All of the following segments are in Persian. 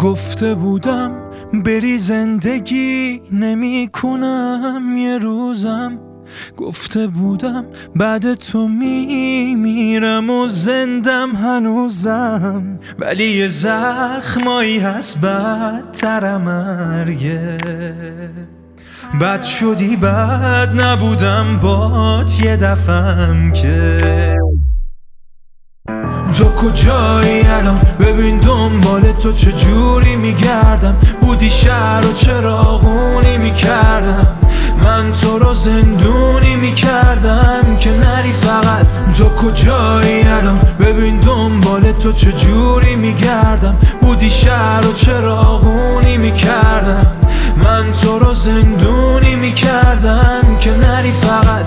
گفته بودم بری زندگی نمی کنم یه روزم، گفته بودم بعد تو میرم و زندم هنوزم، ولی یه زخمایی هست بدتر مرگه. بد شدی بد نبودم بات یه دفعم که. تو کجایی الان؟ ببین دنبال تو چجوری میگردم، بودی شهر و چراغونی میکردم، من تو رو زندونی میکردم که نری فقط. تو کجایی الان؟ ببین دنبال تو چجوری میگردم، بودی شهر و چراغونی میکردم، من تو رو زندونی میکردم که نری فقط.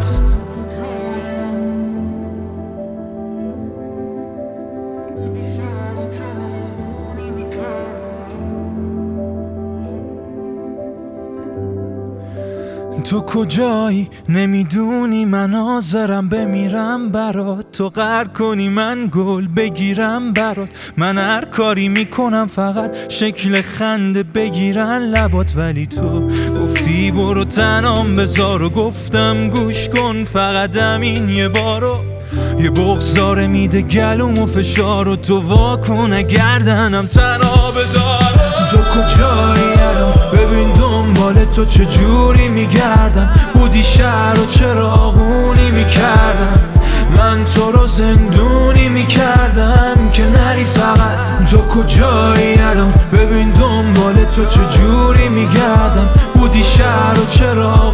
تو کجایی؟ نمیدونی من حاضرم بمیرم برات، تو قهر کنی من گل بگیرم برات، من هر کاری میکنم فقط شکل خنده بگیرن لبات، ولی تو گفتی برو تنام بذار و گفتم گوش کن فقط همین یه بارو. یه بغضاره میده گلوم و فشار و تو واکن گردنم تنها بدار. تو کجایی الان؟ ببین دنبال تو چجوری میگردم، بودی شهر و چراغونی میکردم، من تو رو زندونی میکردم که نری فقط. تو کجایی الان؟ ببین دنبال تو چجوری میگردم، بودی شهر و چراغونی